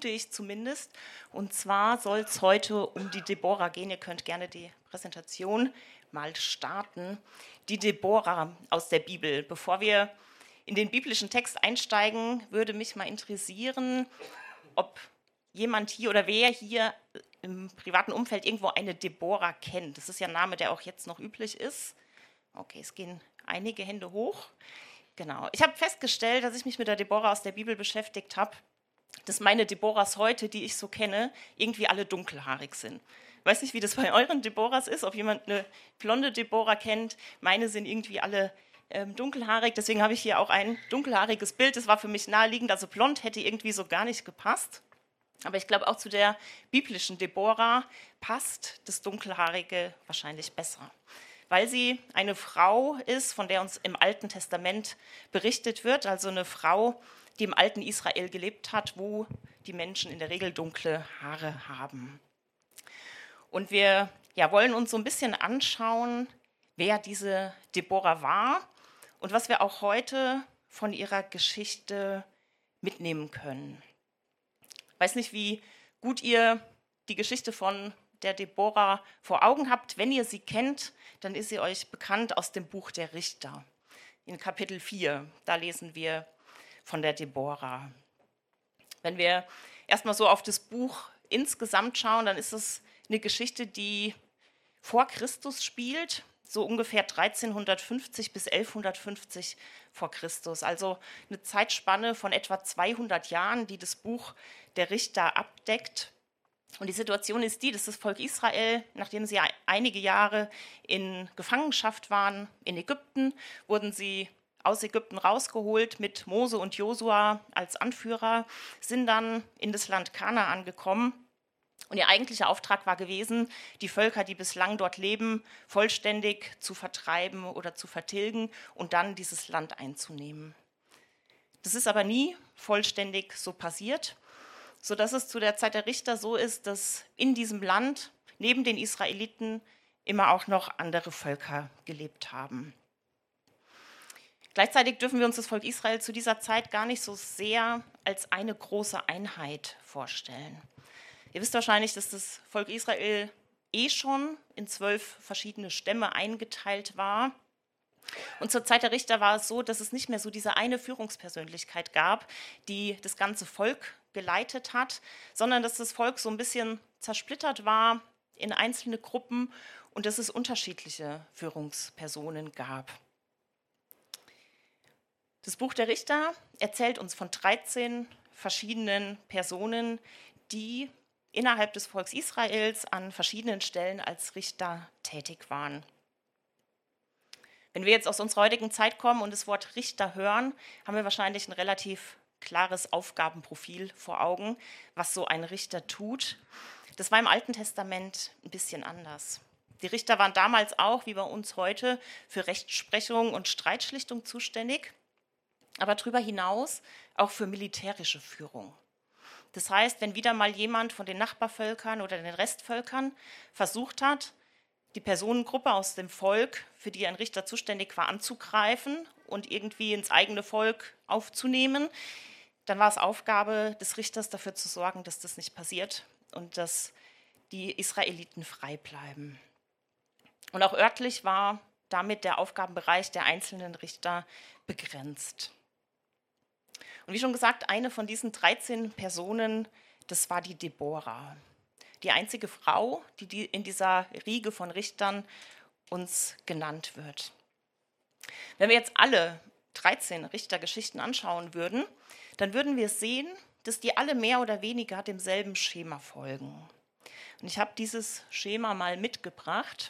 vermute ich zumindest. Und zwar soll es heute um die Deborah gehen. Ihr könnt gerne die Präsentation mal starten. Die Deborah aus der Bibel. Bevor wir in den biblischen Text einsteigen, würde mich mal interessieren, ob jemand hier oder wer hier im privaten Umfeld irgendwo eine Deborah kennt. Das ist ja ein Name, der auch jetzt noch üblich ist. Okay, es gehen einige Hände hoch. Genau. Ich habe festgestellt, dass ich mich mit der Deborah aus der Bibel beschäftigt habe, dass meine Deborahs heute, die ich so kenne, irgendwie alle dunkelhaarig sind. Ich weiß nicht, wie das bei euren Deborahs ist, ob jemand eine blonde Deborah kennt. Meine sind irgendwie alle dunkelhaarig, deswegen habe ich hier auch ein dunkelhaariges Bild. Das war für mich naheliegend, also blond hätte irgendwie so gar nicht gepasst. Aber ich glaube, auch zu der biblischen Deborah passt das Dunkelhaarige wahrscheinlich besser, weil sie eine Frau ist, von der uns im Alten Testament berichtet wird, also eine Frau, die im alten Israel gelebt hat, wo die Menschen in der Regel dunkle Haare haben. Und wir wollen uns so ein bisschen anschauen, wer diese Deborah war und was wir auch heute von ihrer Geschichte mitnehmen können. Ich weiß nicht, wie gut ihr die Geschichte von der Deborah vor Augen habt. Wenn ihr sie kennt, dann ist sie euch bekannt aus dem Buch der Richter. In Kapitel 4, da lesen wir von der Deborah. Wenn wir erstmal so auf das Buch insgesamt schauen, dann ist es eine Geschichte, die vor Christus spielt, so ungefähr 1350 bis 1150 vor Christus. Also eine Zeitspanne von etwa 200 Jahren, die das Buch der Richter abdeckt. Und die Situation ist die, dass das Volk Israel, nachdem sie einige Jahre in Gefangenschaft waren in Ägypten, wurden sie aus Ägypten rausgeholt mit Mose und Josua als Anführer, sind dann in das Land Kanaan gekommen. Und ihr eigentlicher Auftrag war gewesen, die Völker, die bislang dort leben, vollständig zu vertreiben oder zu vertilgen und dann dieses Land einzunehmen. Das ist aber nie vollständig so passiert, sodass es zu der Zeit der Richter so ist, dass in diesem Land neben den Israeliten immer auch noch andere Völker gelebt haben. Gleichzeitig dürfen wir uns das Volk Israel zu dieser Zeit gar nicht so sehr als eine große Einheit vorstellen. Ihr wisst wahrscheinlich, dass das Volk Israel schon in 12 verschiedene Stämme eingeteilt war. Und zur Zeit der Richter war es so, dass es nicht mehr so diese eine Führungspersönlichkeit gab, die das ganze Volk geleitet hat, sondern dass das Volk so ein bisschen zersplittert war in einzelne Gruppen und dass es unterschiedliche Führungspersonen gab. Das Buch der Richter erzählt uns von 13 verschiedenen Personen, die innerhalb des Volks Israels an verschiedenen Stellen als Richter tätig waren. Wenn wir jetzt aus unserer heutigen Zeit kommen und das Wort Richter hören, haben wir wahrscheinlich ein relativ klares Aufgabenprofil vor Augen, was so ein Richter tut. Das war im Alten Testament ein bisschen anders. Die Richter waren damals auch, wie bei uns heute, für Rechtsprechung und Streitschlichtung zuständig, aber darüber hinaus auch für militärische Führung. Das heißt, wenn wieder mal jemand von den Nachbarvölkern oder den Restvölkern versucht hat, die Personengruppe aus dem Volk, für die ein Richter zuständig war, anzugreifen und irgendwie ins eigene Volk aufzunehmen, dann war es Aufgabe des Richters, dafür zu sorgen, dass das nicht passiert und dass die Israeliten frei bleiben. Und auch örtlich war damit der Aufgabenbereich der einzelnen Richter begrenzt. Und wie schon gesagt, eine von diesen 13 Personen, das war die Deborah. Die einzige Frau, die in dieser Riege von Richtern uns genannt wird. Wenn wir jetzt alle 13 Richtergeschichten anschauen würden, dann würden wir sehen, dass die alle mehr oder weniger demselben Schema folgen. Und ich habe dieses Schema mal mitgebracht.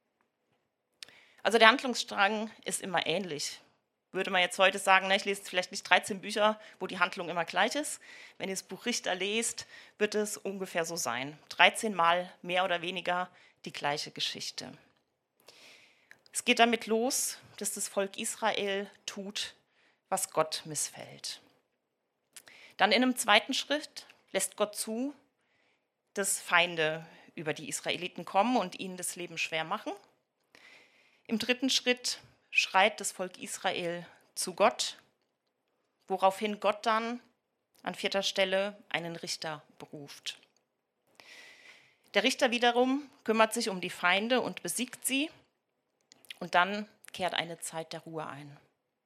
Also der Handlungsstrang ist immer ähnlich. Würde man jetzt heute sagen, ich lese vielleicht nicht 13 Bücher, wo die Handlung immer gleich ist. Wenn ihr das Buch Richter lest, wird es ungefähr so sein. 13 Mal mehr oder weniger die gleiche Geschichte. Es geht damit los, dass das Volk Israel tut, was Gott missfällt. Dann in einem zweiten Schritt lässt Gott zu, dass Feinde über die Israeliten kommen und ihnen das Leben schwer machen. Im dritten Schritt schreit das Volk Israel zu Gott, woraufhin Gott dann an 4. Stelle einen Richter beruft. Der Richter wiederum kümmert sich um die Feinde und besiegt sie. Und dann kehrt eine Zeit der Ruhe ein,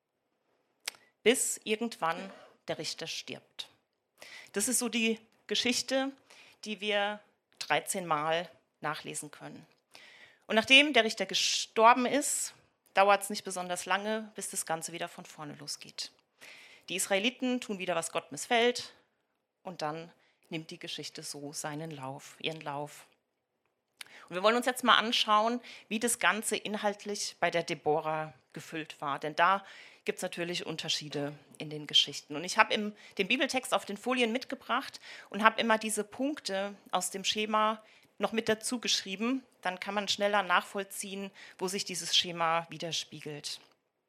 bis irgendwann der Richter stirbt. Das ist so die Geschichte, die wir 13 Mal nachlesen können. Und nachdem der Richter gestorben ist, dauert es nicht besonders lange, bis das Ganze wieder von vorne losgeht. Die Israeliten tun wieder, was Gott missfällt, und dann nimmt die Geschichte so ihren Lauf. Und wir wollen uns jetzt mal anschauen, wie das Ganze inhaltlich bei der Deborah gefüllt war. Denn da gibt es natürlich Unterschiede in den Geschichten. Und ich habe den Bibeltext auf den Folien mitgebracht und habe immer diese Punkte aus dem Schema noch mit dazu geschrieben. Dann kann man schneller nachvollziehen, wo sich dieses Schema widerspiegelt.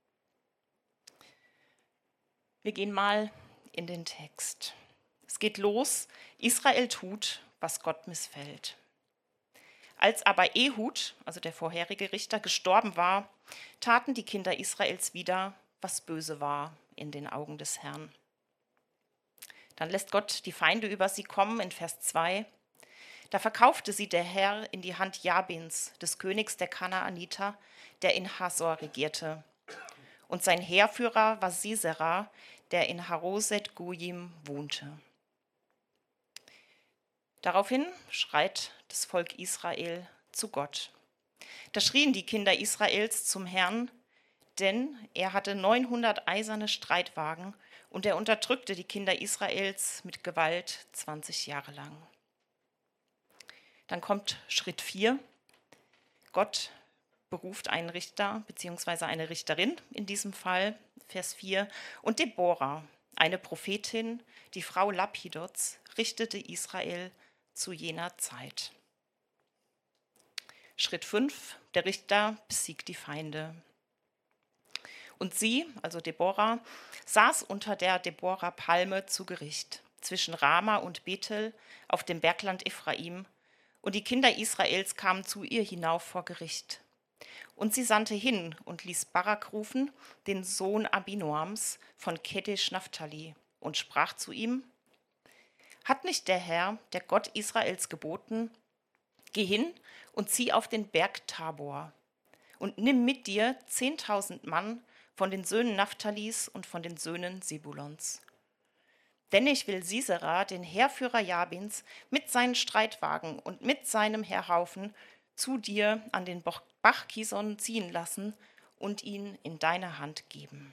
Wir gehen mal in den Text. Es geht los, Israel tut, was Gott missfällt. Als aber Ehud, also der vorherige Richter, gestorben war, taten die Kinder Israels wieder, was böse war in den Augen des Herrn. Dann lässt Gott die Feinde über sie kommen in Vers 2. Da verkaufte sie der Herr in die Hand Jabins, des Königs der Kanaaniter, der in Hasor regierte. Und sein Heerführer war Sisera, der in Haroset Goyim wohnte. Daraufhin schreit das Volk Israel zu Gott. Da schrien die Kinder Israels zum Herrn, denn er hatte 900 eiserne Streitwagen und er unterdrückte die Kinder Israels mit Gewalt 20 Jahre lang. Dann kommt Schritt 4. Gott beruft einen Richter bzw. eine Richterin in diesem Fall, Vers 4. Und Deborah, eine Prophetin, die Frau Lapidots, richtete Israel zu jener Zeit. Schritt 5. Der Richter besiegt die Feinde. Und sie, also Deborah, saß unter der Deborah-Palme zu Gericht zwischen Rama und Bethel auf dem Bergland Ephraim. Und die Kinder Israels kamen zu ihr hinauf vor Gericht. Und sie sandte hin und ließ Barak rufen, den Sohn Abinoams von Kedesh Naphtali, und sprach zu ihm: Hat nicht der Herr, der Gott Israels, geboten: Geh hin und zieh auf den Berg Tabor und nimm mit dir 10.000 Mann von den Söhnen Naphtalis und von den Söhnen Sebulons. Denn ich will Sisera, den Heerführer Jabins, mit seinen Streitwagen und mit seinem Heerhaufen zu dir an den Bach Kison ziehen lassen und ihn in deine Hand geben.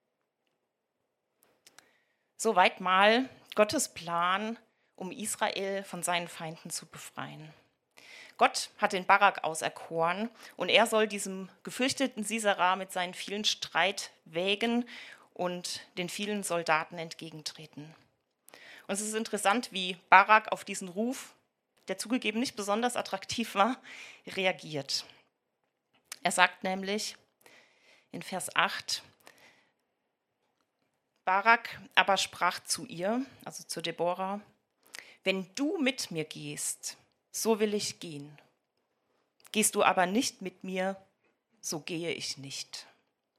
Soweit mal Gottes Plan, um Israel von seinen Feinden zu befreien. Gott hat den Barak auserkoren und er soll diesem gefürchteten Sisera mit seinen vielen Streitwägen und den vielen Soldaten entgegentreten. Und es ist interessant, wie Barak auf diesen Ruf, der zugegeben nicht besonders attraktiv war, reagiert. Er sagt nämlich in Vers 8, Barak aber sprach zu ihr, also zu Deborah: Wenn du mit mir gehst, so will ich gehen. Gehst du aber nicht mit mir, so gehe ich nicht.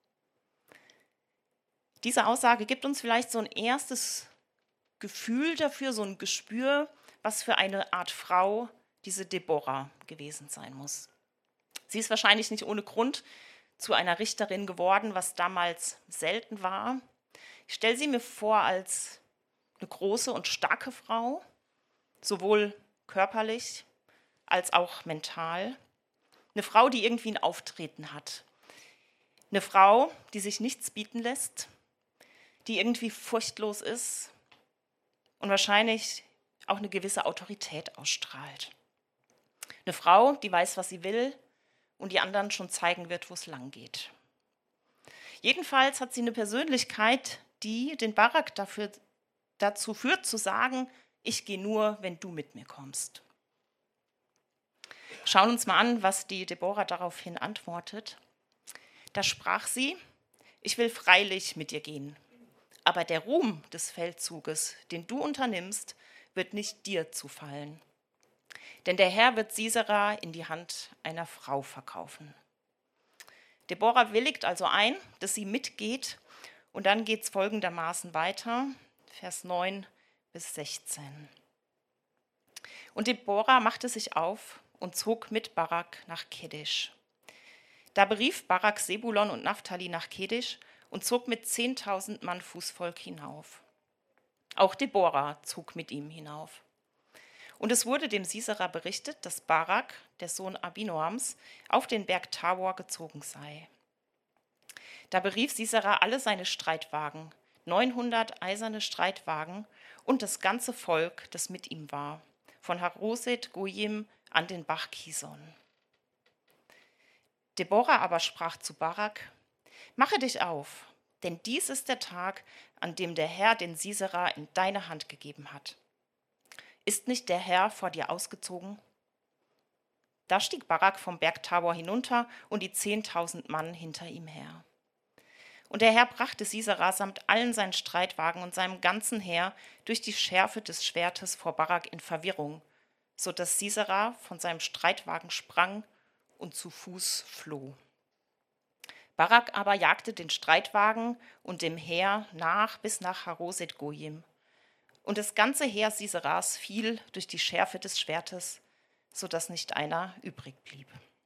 Diese Aussage gibt uns vielleicht so ein erstes Gefühl dafür, so ein Gespür, was für eine Art Frau diese Deborah gewesen sein muss. Sie ist wahrscheinlich nicht ohne Grund zu einer Richterin geworden, was damals selten war. Ich stelle sie mir vor als eine große und starke Frau, sowohl körperlich als auch mental. Eine Frau, die irgendwie ein Auftreten hat. Eine Frau, die sich nichts bieten lässt, die irgendwie furchtlos ist und wahrscheinlich auch eine gewisse Autorität ausstrahlt. Eine Frau, die weiß, was sie will und die anderen schon zeigen wird, wo es lang geht. Jedenfalls hat sie eine Persönlichkeit, die den Barak dazu führt, zu sagen: Ich gehe nur, wenn du mit mir kommst. Schauen uns mal an, was die Deborah daraufhin antwortet. Da sprach sie: Ich will freilich mit dir gehen, aber der Ruhm des Feldzuges, den du unternimmst, wird nicht dir zufallen. Denn der Herr wird Sisera in die Hand einer Frau verkaufen. Deborah willigt also ein, dass sie mitgeht, und dann geht es folgendermaßen weiter. Vers 9. bis 16. Und Deborah machte sich auf und zog mit Barak nach Kedesh. Da berief Barak Sebulon und Naphtali nach Kedesh und zog mit 10.000 Mann Fußvolk hinauf. Auch Deborah zog mit ihm hinauf. Und es wurde dem Sisera berichtet, dass Barak, der Sohn Abinoams, auf den Berg Tabor gezogen sei. Da berief Sisera alle seine Streitwagen, 900 eiserne Streitwagen und das ganze Volk, das mit ihm war, von Haroset Goyim an den Bach Kison. Deborah aber sprach zu Barak: Mache dich auf, denn dies ist der Tag, an dem der Herr den Sisera in deine Hand gegeben hat. Ist nicht der Herr vor dir ausgezogen? Da stieg Barak vom Berg Tabor hinunter und die 10.000 Mann hinter ihm her. Und der Herr brachte Sisera samt allen seinen Streitwagen und seinem ganzen Heer durch die Schärfe des Schwertes vor Barak in Verwirrung, so dass Sisera von seinem Streitwagen sprang und zu Fuß floh. Barak aber jagte den Streitwagen und dem Heer nach bis nach Haroset Goyim. Und das ganze Heer Siseras fiel durch die Schärfe des Schwertes, so dass nicht einer übrig blieb.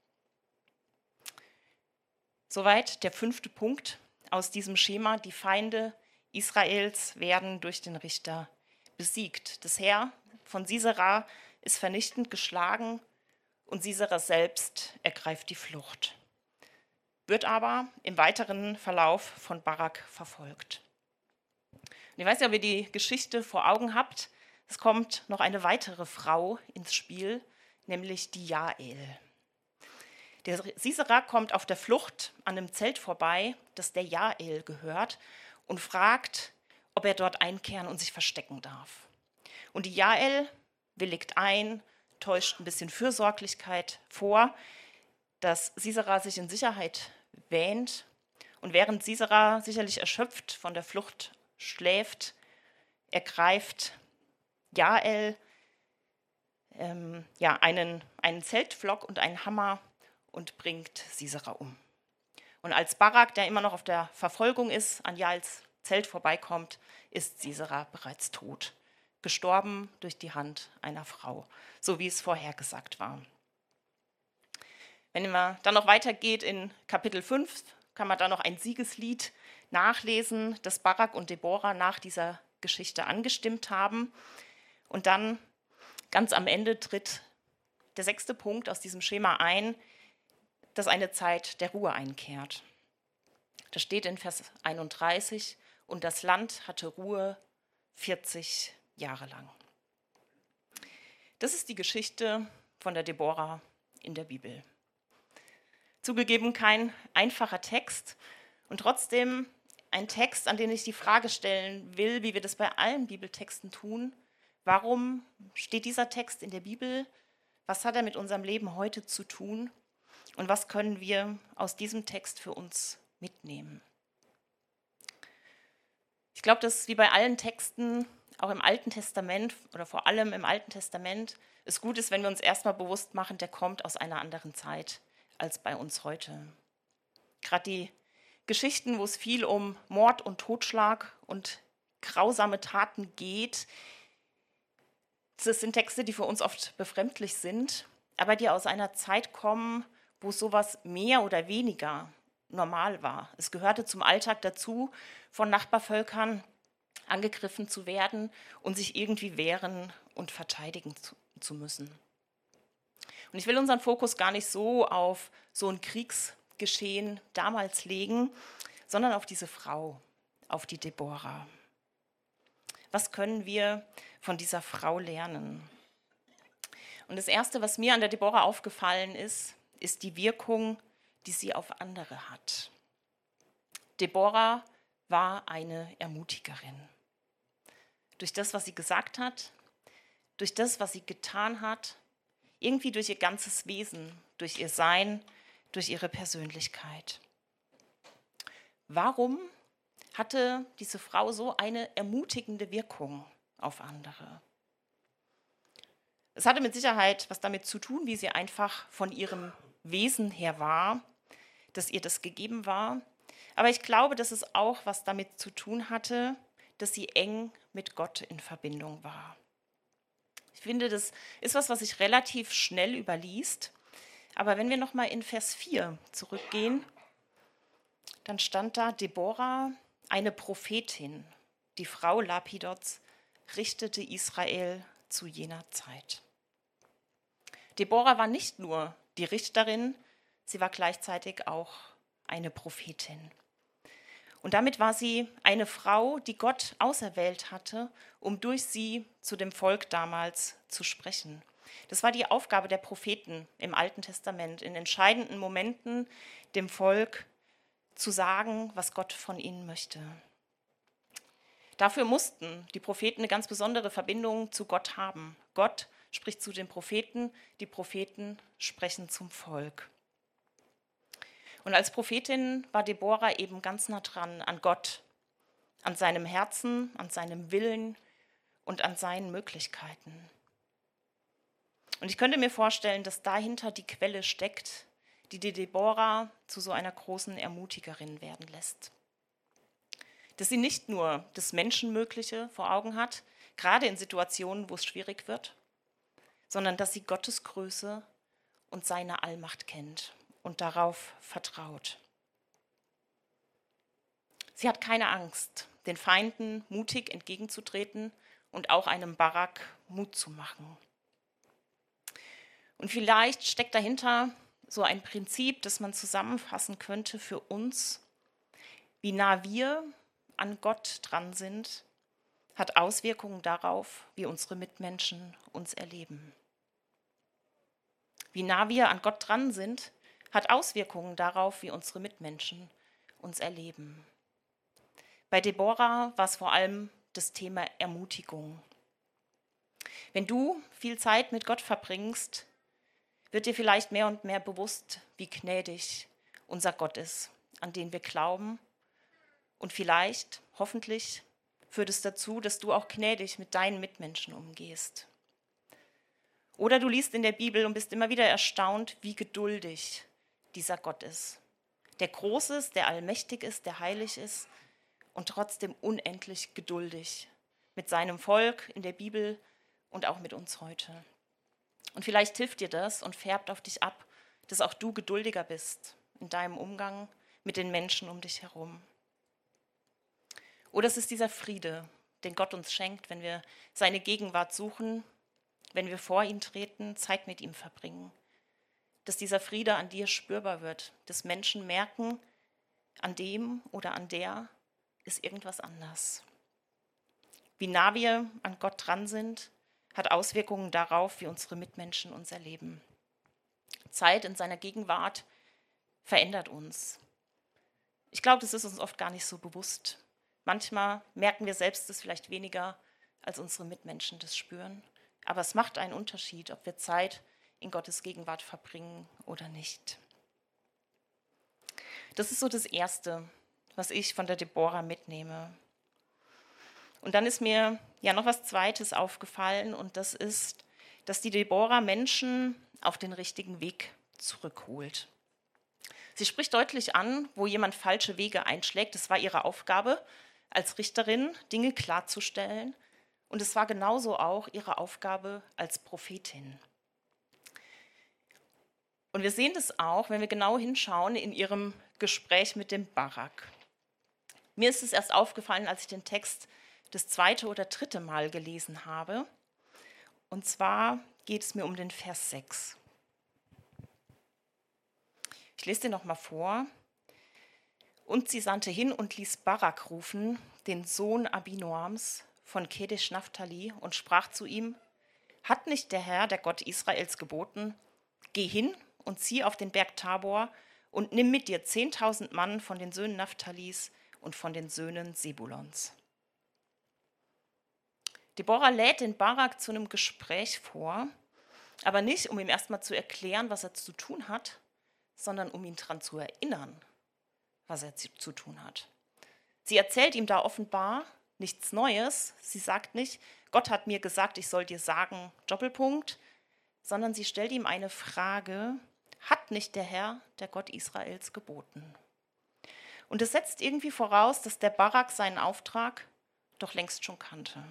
Soweit der 5. Punkt aus diesem Schema: Die Feinde Israels werden durch den Richter besiegt. Das Heer von Sisera ist vernichtend geschlagen und Sisera selbst ergreift die Flucht, wird aber im weiteren Verlauf von Barak verfolgt. Und ich weiß nicht, ob ihr die Geschichte vor Augen habt. Es kommt noch eine weitere Frau ins Spiel, nämlich die Jael. Der Sisera kommt auf der Flucht an einem Zelt vorbei, das der Jael gehört, und fragt, ob er dort einkehren und sich verstecken darf. Und die Jael willigt ein, täuscht ein bisschen Fürsorglichkeit vor, dass Sisera sich in Sicherheit wähnt. Und während Sisera sicherlich erschöpft von der Flucht schläft, ergreift Jael einen Zeltpflock und einen Hammer und bringt Sisera um. Und als Barak, der immer noch auf der Verfolgung ist, an Jaels Zelt vorbeikommt, ist Sisera bereits tot, gestorben durch die Hand einer Frau, so wie es vorhergesagt war. Wenn man dann noch weitergeht in Kapitel 5, kann man da noch ein Siegeslied nachlesen, das Barak und Deborah nach dieser Geschichte angestimmt haben. Und dann ganz am Ende tritt der 6. Punkt aus diesem Schema ein, dass eine Zeit der Ruhe einkehrt. Das steht in Vers 31: Und das Land hatte Ruhe 40 Jahre lang. Das ist die Geschichte von der Deborah in der Bibel. Zugegeben kein einfacher Text und trotzdem ein Text, an den ich die Frage stellen will, wie wir das bei allen Bibeltexten tun: Warum steht dieser Text in der Bibel? Was hat er mit unserem Leben heute zu tun? Und was können wir aus diesem Text für uns mitnehmen? Ich glaube, dass wie bei allen Texten, auch im Alten Testament oder vor allem im Alten Testament, es gut ist, wenn wir uns erstmal bewusst machen, der kommt aus einer anderen Zeit als bei uns heute. Gerade die Geschichten, wo es viel um Mord und Totschlag und grausame Taten geht, das sind Texte, die für uns oft befremdlich sind, aber die aus einer Zeit kommen, wo sowas mehr oder weniger normal war. Es gehörte zum Alltag dazu, von Nachbarvölkern angegriffen zu werden und sich irgendwie wehren und verteidigen zu müssen. Und ich will unseren Fokus gar nicht so auf so ein Kriegsgeschehen damals legen, sondern auf diese Frau, auf die Deborah. Was können wir von dieser Frau lernen? Und das Erste, was mir an der Deborah aufgefallen ist die Wirkung, die sie auf andere hat. Deborah war eine Ermutigerin. Durch das, was sie gesagt hat, durch das, was sie getan hat, irgendwie durch ihr ganzes Wesen, durch ihr Sein, durch ihre Persönlichkeit. Warum hatte diese Frau so eine ermutigende Wirkung auf andere? Es hatte mit Sicherheit was damit zu tun, wie sie einfach von ihrem Wesen her war, dass ihr das gegeben war. Aber ich glaube, dass es auch was damit zu tun hatte, dass sie eng mit Gott in Verbindung war. Ich finde, das ist was sich relativ schnell überliest. Aber wenn wir nochmal in Vers 4 zurückgehen, dann stand da, Deborah, eine Prophetin, die Frau Lapidots, richtete Israel zu jener Zeit. Deborah war nicht nur die Richterin, sie war gleichzeitig auch eine Prophetin. Und damit war sie eine Frau, die Gott auserwählt hatte, um durch sie zu dem Volk damals zu sprechen. Das war die Aufgabe der Propheten im Alten Testament, in entscheidenden Momenten dem Volk zu sagen, was Gott von ihnen möchte. Dafür mussten die Propheten eine ganz besondere Verbindung zu Gott haben. Gott spricht zu den Propheten, die Propheten sprechen zum Volk. Und als Prophetin war Deborah eben ganz nah dran an Gott, an seinem Herzen, an seinem Willen und an seinen Möglichkeiten. Und ich könnte mir vorstellen, dass dahinter die Quelle steckt, die Deborah zu so einer großen Ermutigerin werden lässt. Dass sie nicht nur das Menschenmögliche vor Augen hat, gerade in Situationen, wo es schwierig wird, sondern dass sie Gottes Größe und seine Allmacht kennt und darauf vertraut. Sie hat keine Angst, den Feinden mutig entgegenzutreten und auch einem Barak Mut zu machen. Und vielleicht steckt dahinter so ein Prinzip, das man zusammenfassen könnte für uns. Wie nah wir an Gott dran sind, hat Auswirkungen darauf, wie unsere Mitmenschen uns erleben. Wie nah wir an Gott dran sind, hat Auswirkungen darauf, wie unsere Mitmenschen uns erleben. Bei Deborah war es vor allem das Thema Ermutigung. Wenn du viel Zeit mit Gott verbringst, wird dir vielleicht mehr und mehr bewusst, wie gnädig unser Gott ist, an den wir glauben. Und vielleicht, hoffentlich, führt es dazu, dass du auch gnädig mit deinen Mitmenschen umgehst. Oder du liest in der Bibel und bist immer wieder erstaunt, wie geduldig dieser Gott ist. Der groß ist, der allmächtig ist, der heilig ist und trotzdem unendlich geduldig mit seinem Volk in der Bibel und auch mit uns heute. Und vielleicht hilft dir das und färbt auf dich ab, dass auch du geduldiger bist in deinem Umgang mit den Menschen um dich herum. Oder es ist dieser Friede, den Gott uns schenkt, wenn wir seine Gegenwart suchen, wenn wir vor ihn treten, Zeit mit ihm verbringen. Dass dieser Friede an dir spürbar wird, dass Menschen merken, an dem oder an der ist irgendwas anders. Wie nah wir an Gott dran sind, hat Auswirkungen darauf, wie unsere Mitmenschen uns erleben. Zeit in seiner Gegenwart verändert uns. Ich glaube, das ist uns oft gar nicht so bewusst. Manchmal merken wir selbst es vielleicht weniger, als unsere Mitmenschen das spüren. Aber es macht einen Unterschied, ob wir Zeit in Gottes Gegenwart verbringen oder nicht. Das ist so das Erste, was ich von der Deborah mitnehme. Und dann ist mir ja noch was Zweites aufgefallen und das ist, dass die Deborah Menschen auf den richtigen Weg zurückholt. Sie spricht deutlich an, wo jemand falsche Wege einschlägt. Es war ihre Aufgabe als Richterin, Dinge klarzustellen. Und es war genauso auch ihre Aufgabe als Prophetin. Und wir sehen das auch, wenn wir genau hinschauen, in ihrem Gespräch mit dem Barak. Mir ist es erst aufgefallen, als ich den Text das 2. oder 3. Mal gelesen habe. Und zwar geht es mir um den Vers 6. Ich lese den nochmal vor. Und sie sandte hin und ließ Barak rufen, den Sohn Abinoams von Kedesh Naphtali, und sprach zu ihm: Hat nicht der Herr, der Gott Israels, geboten, geh hin und zieh auf den Berg Tabor und nimm mit dir 10.000 Mann von den Söhnen Naphtalis und von den Söhnen Sebulons. Deborah lädt den Barak zu einem Gespräch vor, aber nicht, um ihm erstmal zu erklären, was er zu tun hat, sondern um ihn daran zu erinnern, was er zu tun hat. Sie erzählt ihm da offenbar nichts Neues. Sie sagt nicht, Gott hat mir gesagt, ich soll dir sagen, Doppelpunkt, sondern sie stellt ihm eine Frage: Hat nicht der Herr, der Gott Israels, geboten? Und es setzt irgendwie voraus, dass der Barak seinen Auftrag doch längst schon kannte.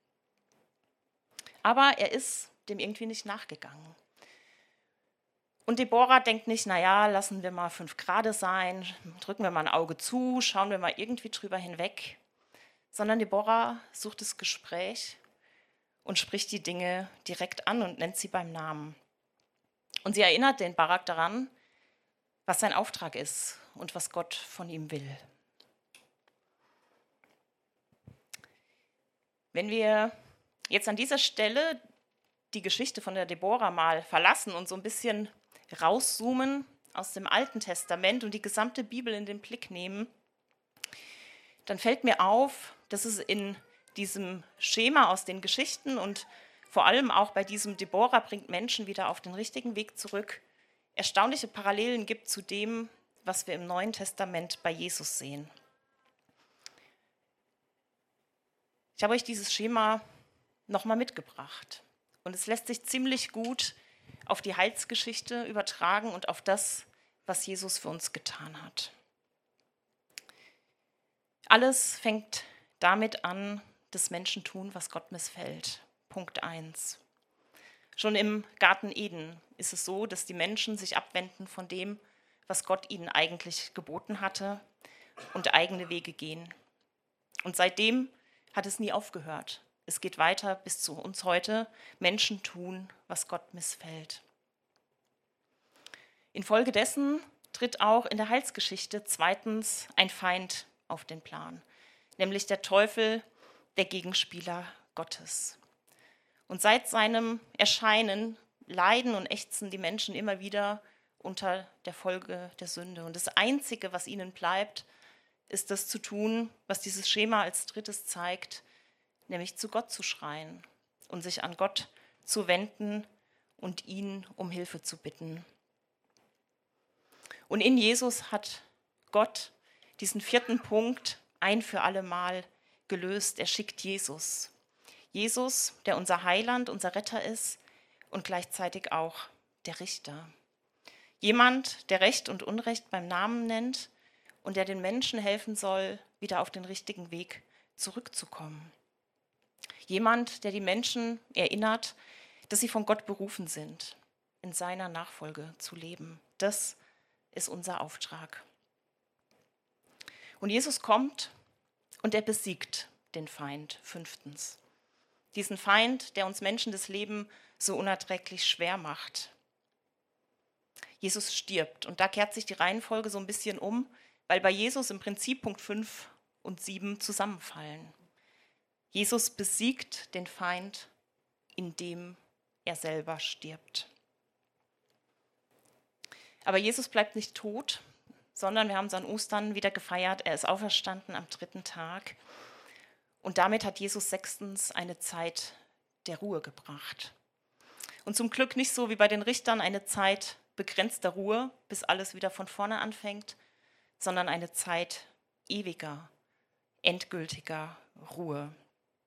Aber er ist dem irgendwie nicht nachgegangen. Und Deborah denkt nicht, naja, lassen wir mal 5 Grad sein, drücken wir mal ein Auge zu, schauen wir mal irgendwie drüber hinweg, sondern Deborah sucht das Gespräch und spricht die Dinge direkt an und nennt sie beim Namen. Und sie erinnert den Barak daran, was sein Auftrag ist und was Gott von ihm will. Wenn wir jetzt an dieser Stelle die Geschichte von der Deborah mal verlassen und so ein bisschen rauszoomen aus dem Alten Testament und die gesamte Bibel in den Blick nehmen, dann fällt mir auf, dass es in diesem Schema aus den Geschichten und vor allem auch bei diesem Deborah bringt Menschen wieder auf den richtigen Weg zurück, erstaunliche Parallelen gibt zu dem, was wir im Neuen Testament bei Jesus sehen. Ich habe euch dieses Schema nochmal mitgebracht und es lässt sich ziemlich gut auf die Heilsgeschichte übertragen und auf das, was Jesus für uns getan hat. Alles fängt damit an, dass Menschen tun, was Gott missfällt. Punkt 1. Schon im Garten Eden ist es so, dass die Menschen sich abwenden von dem, was Gott ihnen eigentlich geboten hatte und eigene Wege gehen. Und seitdem hat es nie aufgehört. Es geht weiter bis zu uns heute. Menschen tun, was Gott missfällt. Infolgedessen tritt auch in der Heilsgeschichte zweitens ein Feind auf den Plan, nämlich der Teufel, der Gegenspieler Gottes. Und seit seinem Erscheinen leiden und ächzen die Menschen immer wieder unter der Folge der Sünde. Und das Einzige, was ihnen bleibt, ist das zu tun, was dieses Schema als drittes zeigt, nämlich zu Gott zu schreien und sich an Gott zu wenden und ihn um Hilfe zu bitten. Und in Jesus hat Gott diesen 4. Punkt ein für alle Mal gelöst. Er schickt Jesus. Jesus, der unser Heiland, unser Retter ist und gleichzeitig auch der Richter. Jemand, der Recht und Unrecht beim Namen nennt und der den Menschen helfen soll, wieder auf den richtigen Weg zurückzukommen. Jemand, der die Menschen erinnert, dass sie von Gott berufen sind, in seiner Nachfolge zu leben. Das ist unser Auftrag. Und Jesus kommt und er besiegt den Feind, 5. Diesen Feind, der uns Menschen das Leben so unerträglich schwer macht. Jesus stirbt und da kehrt sich die Reihenfolge so ein bisschen um, weil bei Jesus im Prinzip Punkt 5 und 7 zusammenfallen. Jesus besiegt den Feind, indem er selber stirbt. Aber Jesus bleibt nicht tot, sondern wir haben es an Ostern wieder gefeiert. Er ist auferstanden am 3. Tag. Und damit hat Jesus 6. eine Zeit der Ruhe gebracht. Und zum Glück nicht so wie bei den Richtern eine Zeit begrenzter Ruhe, bis alles wieder von vorne anfängt, sondern eine Zeit ewiger, endgültiger Ruhe.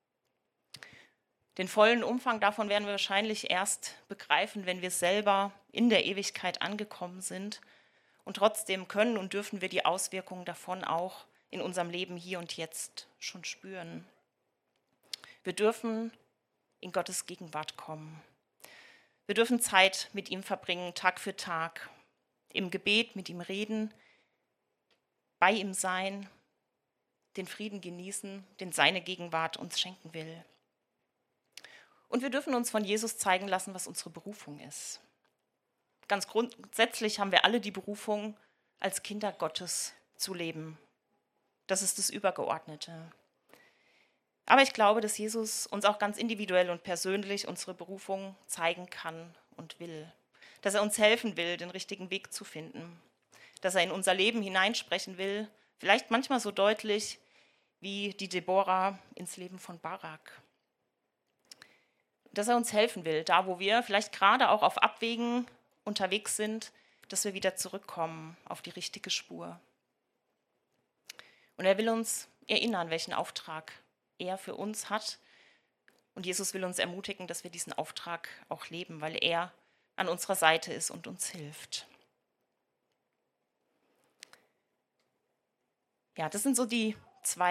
Den vollen Umfang davon werden wir wahrscheinlich erst begreifen, wenn wir selber in der Ewigkeit angekommen sind. Und trotzdem können und dürfen wir die Auswirkungen davon auch in unserem Leben hier und jetzt schon spüren. Wir dürfen in Gottes Gegenwart kommen. Wir dürfen Zeit mit ihm verbringen, Tag für Tag, im Gebet mit ihm reden, bei ihm sein, den Frieden genießen, den seine Gegenwart uns schenken will. Und wir dürfen uns von Jesus zeigen lassen, was unsere Berufung ist. Ganz grundsätzlich haben wir alle die Berufung, als Kinder Gottes zu leben. Das ist das Übergeordnete. Aber ich glaube, dass Jesus uns auch ganz individuell und persönlich unsere Berufung zeigen kann und will. Dass er uns helfen will, den richtigen Weg zu finden. Dass er in unser Leben hineinsprechen will, vielleicht manchmal so deutlich wie die Deborah ins Leben von Barak. Dass er uns helfen will, da wo wir vielleicht gerade auch auf Abwägen unterwegs sind, dass wir wieder zurückkommen auf die richtige Spur. Und er will uns erinnern, welchen Auftrag er für uns hat. Und Jesus will uns ermutigen, dass wir diesen Auftrag auch leben, weil er an unserer Seite ist und uns hilft. Ja, das sind so die 2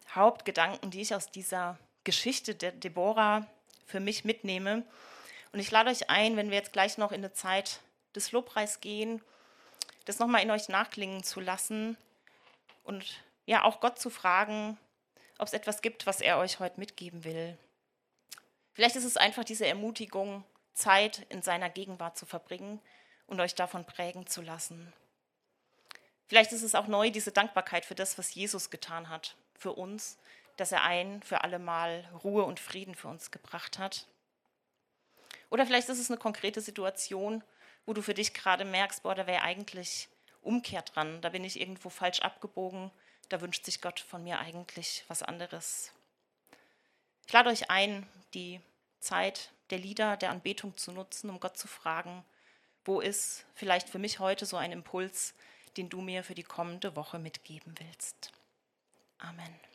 Hauptgedanken, die ich aus dieser Geschichte der Deborah für mich mitnehme. Und ich lade euch ein, wenn wir jetzt gleich noch in eine Zeit des Lobpreis gehen, das nochmal in euch nachklingen zu lassen und ja auch Gott zu fragen, ob es etwas gibt, was er euch heute mitgeben will. Vielleicht ist es einfach diese Ermutigung, Zeit in seiner Gegenwart zu verbringen und euch davon prägen zu lassen. Vielleicht ist es auch neu, diese Dankbarkeit für das, was Jesus getan hat, für uns, dass er ein für alle Mal Ruhe und Frieden für uns gebracht hat. Oder vielleicht ist es eine konkrete Situation, wo du für dich gerade merkst, boah, da wäre eigentlich Umkehr dran, da bin ich irgendwo falsch abgebogen, da wünscht sich Gott von mir eigentlich was anderes. Ich lade euch ein, die Zeit der Lieder, der Anbetung zu nutzen, um Gott zu fragen, wo ist vielleicht für mich heute so ein Impuls, den du mir für die kommende Woche mitgeben willst. Amen.